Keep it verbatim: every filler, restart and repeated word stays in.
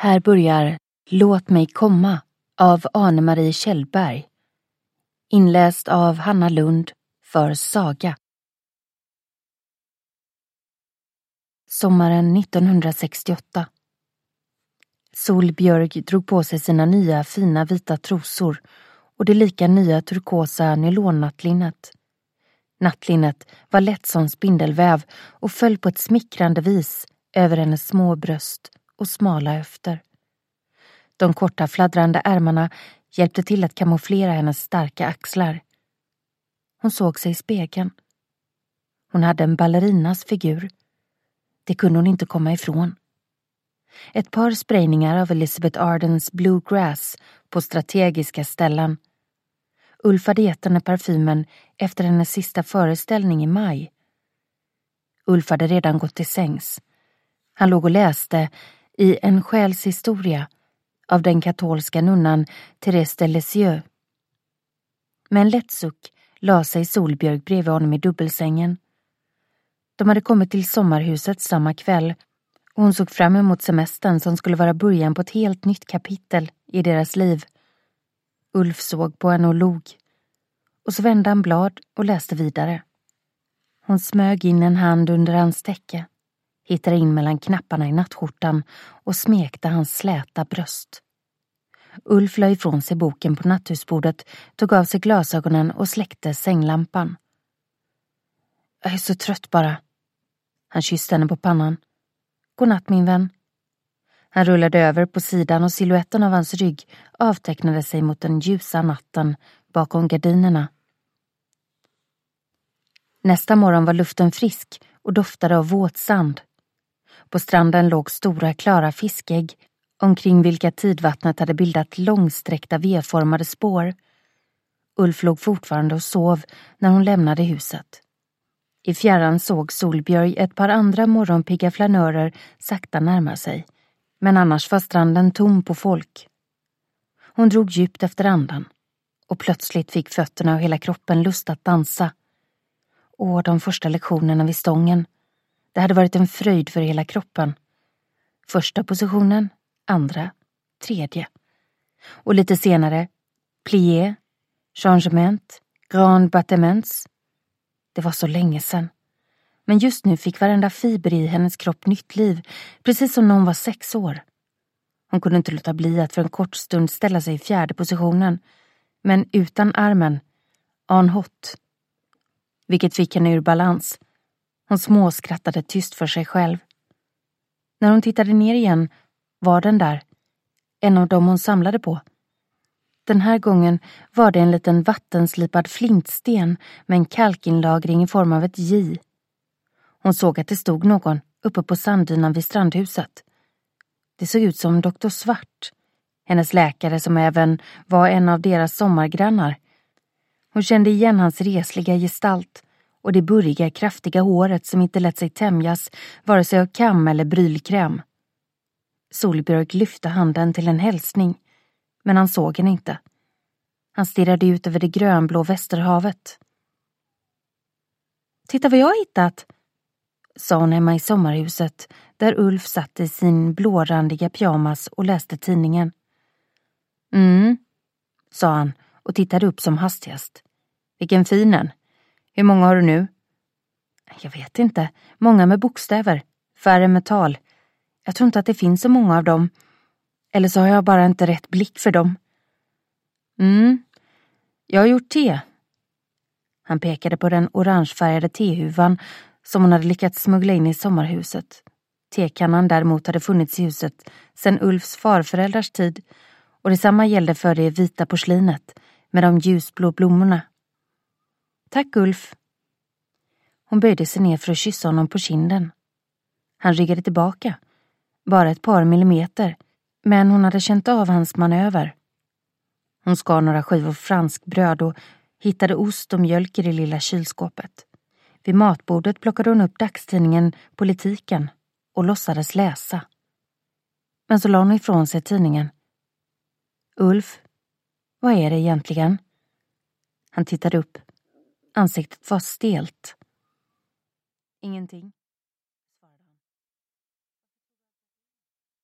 Här börjar Låt mig komma av Anne-Marie Kjellberg. Inläst av Hanna Lund för Saga. Sommaren nittonhundrasextioåtta. Solbjörg drog på sig sina nya fina vita trosor och det lika nya turkosa nylonnattlinnet. Nattlinnet var lätt som spindelväv och föll på ett smickrande vis över hennes små bröst och smala höfter. De korta fladdrande ärmarna hjälpte till att kamouflera hennes starka axlar. Hon såg sig i spegeln. Hon hade en ballerinas figur. Det kunde hon inte komma ifrån. Ett par sprayningar av Elizabeth Ardens Bluegrass på strategiska ställen. Ulf hade gett henne parfymen efter hennes sista föreställning i maj. Ulf hade redan gått till sängs. Han låg och läste i En själs historia av den katolska nunnan Thérèse de Lisieux. Med en lätt suck la sig Solbjörg bredvid honom i dubbelsängen. De hade kommit till sommarhuset samma kväll och hon såg fram emot semestern som skulle vara början på ett helt nytt kapitel i deras liv. Ulf såg på henne och log. Och så vände han blad och läste vidare. Hon smög in en hand under hans täcke, hittade in mellan knapparna i nattskjortan och smekte hans släta bröst. Ulf la ifrån sig boken på natthusbordet, tog av sig glasögonen och släckte sänglampan. Jag är så trött bara. Han kysste henne på pannan. Godnatt min vän. Han rullade över på sidan och siluetten av hans rygg avtecknade sig mot den ljusa natten bakom gardinerna. Nästa morgon var luften frisk och doftade av våt sand. På stranden låg stora klara fiskägg, omkring vilka tidvattnet hade bildat långsträckta V-formade spår. Ulf låg fortfarande och sov när hon lämnade huset. I fjärran såg Solbjörg ett par andra morgonpigga flanörer sakta närma sig, men annars var stranden tom på folk. Hon drog djupt efter andan, och plötsligt fick fötterna och hela kroppen lust att dansa. Åh, de första lektionerna vid stången. Det hade varit en fröjd för hela kroppen. Första positionen, andra, tredje. Och lite senare, plié, changement, grand battements. Det var så länge sedan. Men just nu fick varenda fiber i hennes kropp nytt liv, precis som när hon var sex år. Hon kunde inte låta bli att för en kort stund ställa sig i fjärde positionen, men utan armen, en hot. Vilket fick henne ur balans. Hon småskrattade tyst för sig själv. När hon tittade ner igen var den där, en av dem hon samlade på. Den här gången var det en liten vattenslipad flintsten med en kalkinlagring i form av ett J. Hon såg att det stod någon uppe på sanddynan vid strandhuset. Det såg ut som doktor Svart, hennes läkare som även var en av deras sommargrannar. Hon kände igen hans resliga gestalt och det burriga, kraftiga håret som inte lät sig tämjas vare sig av kam eller brylkräm. Solbjörg lyfte handen till en hälsning, men han såg henne inte. Han stirrade ut över det grönblå västerhavet. Titta vad jag har hittat, sa hon hemma i sommarhuset där Ulf satt i sin blårandiga pyjamas och läste tidningen. Mm, sa han och tittade upp som hastigast. Vilken finen. Hur många har du nu? Jag vet inte. Många med bokstäver. Färre med tal. Jag tror inte att det finns så många av dem. Eller så har jag bara inte rätt blick för dem. Mm, jag har gjort te. Han pekade på den orangefärgade tehuvan som hon hade lyckats smuggla in i sommarhuset. Tekannan däremot hade funnits i huset sedan Ulfs farföräldrars tid och detsamma gällde för det vita porslinet med de ljusblå blommorna. Tack Ulf. Hon böjde sig ner för att kyssa honom på kinden. Han ryggade tillbaka, bara ett par millimeter, men hon hade känt av hans manöver. Hon skar några skivor fransk bröd och hittade ost och mjölk i det lilla kylskåpet. Vid matbordet plockade hon upp dagstidningen Politiken och låtsades läsa. Men så la hon ifrån sig tidningen. Ulf, vad är det egentligen? Han tittade upp. Ansiktet var stelt. Ingenting.